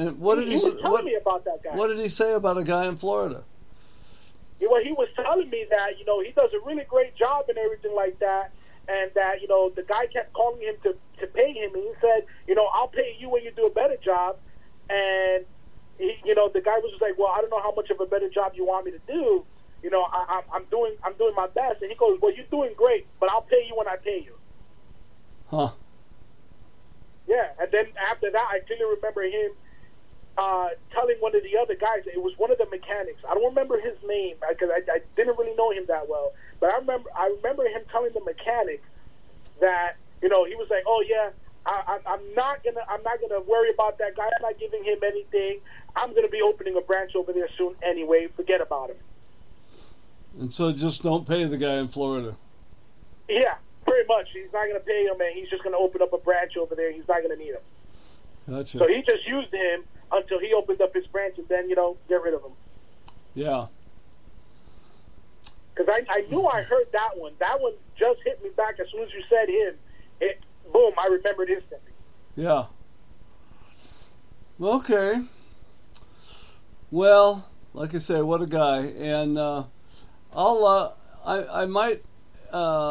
And what did He was telling me about that guy. What did he say about a guy in Florida? Well, he was telling me that, you know, he does a really great job and everything like that, and that, you know, the guy kept calling him to pay him, and he said, you know, I'll pay you when you do a better job. And he, you know, the guy was just like, well, I don't know how much of a better job you want me to do. You know, I'm doing my best. And he goes, well, you're doing great, but I'll pay you when I pay you. Huh. Yeah, and then after that, I clearly remember him telling one of the other guys, it was one of the mechanics. I don't remember his name because I didn't really know him that well. But I remember him telling the mechanic that, you know, he was like, oh yeah, I'm not gonna worry about that guy. I'm not giving him anything. I'm gonna be opening a branch over there soon anyway. Forget about him. And so just don't pay the guy in Florida. Yeah, pretty much. He's not gonna pay him, and he's just gonna open up a branch over there. He's not gonna need him. Gotcha. So he just used him until he opened up his branch, and then, you know, get rid of him. Yeah. Because I knew I heard that one. That one just hit me back as soon as you said him. Boom, I remembered instantly. Yeah. Okay. Well, like I say, what a guy. And I might